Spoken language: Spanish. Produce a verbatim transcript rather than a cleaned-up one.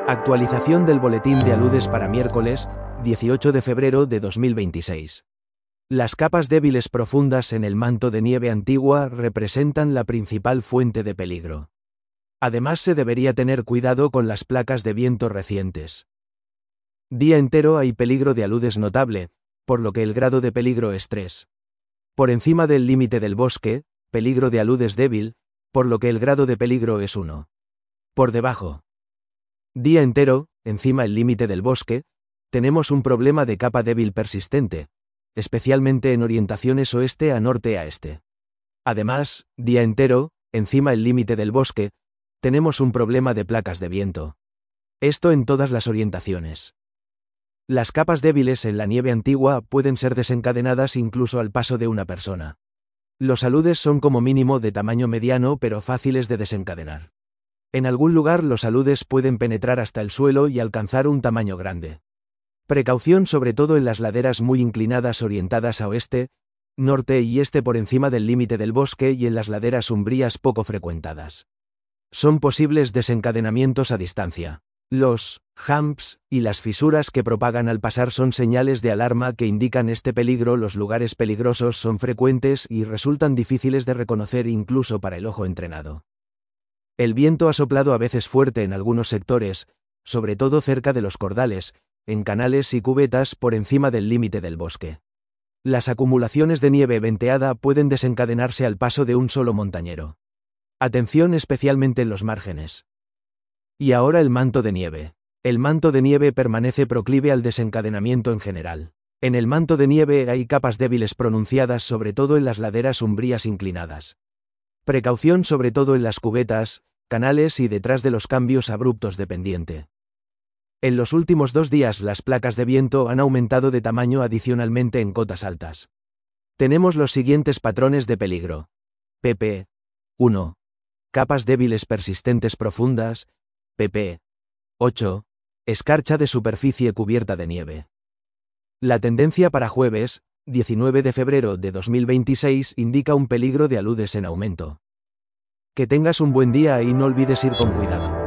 Actualización del boletín de aludes para miércoles, dieciocho de febrero de dos mil veintiséis. Las capas débiles profundas en el manto de nieve antigua representan la principal fuente de peligro. Además, se debería tener cuidado con las placas de viento recientes. Día entero hay peligro de aludes notable, por lo que el grado de peligro es tres. Por encima del límite del bosque, peligro de aludes débil, por lo que el grado de peligro es uno. Por debajo. Día entero, encima el límite del bosque, tenemos un problema de capa débil persistente, especialmente en orientaciones oeste a norte a este. Además, día entero, encima el límite del bosque, tenemos un problema de placas de viento. Esto en todas las orientaciones. Las capas débiles en la nieve antigua pueden ser desencadenadas incluso al paso de una persona. Los aludes son como mínimo de tamaño mediano pero fáciles de desencadenar. En algún lugar los aludes pueden penetrar hasta el suelo y alcanzar un tamaño grande. Precaución sobre todo en las laderas muy inclinadas orientadas a oeste, norte y este por encima del límite del bosque y en las laderas umbrías poco frecuentadas. Son posibles desencadenamientos a distancia. Los humps y las fisuras que propagan al pasar son señales de alarma que indican este peligro. Los lugares peligrosos son frecuentes y resultan difíciles de reconocer incluso para el ojo entrenado. El viento ha soplado a veces fuerte en algunos sectores, sobre todo cerca de los cordales, en canales y cubetas por encima del límite del bosque. Las acumulaciones de nieve venteada pueden desencadenarse al paso de un solo montañero. Atención especialmente en los márgenes. Y ahora el manto de nieve. El manto de nieve permanece proclive al desencadenamiento en general. En el manto de nieve hay capas débiles pronunciadas sobre todo en las laderas umbrías inclinadas. Precaución sobre todo en las cubetas, canales y detrás de los cambios abruptos de pendiente. En los últimos dos días las placas de viento han aumentado de tamaño adicionalmente en cotas altas. Tenemos los siguientes patrones de peligro. pp. uno. Capas débiles persistentes profundas. pp. ocho. Escarcha de superficie cubierta de nieve. La tendencia para jueves, diecinueve de febrero de dos mil veintiséis, indica un peligro de aludes en aumento. Que tengas un buen día y no olvides ir con cuidado.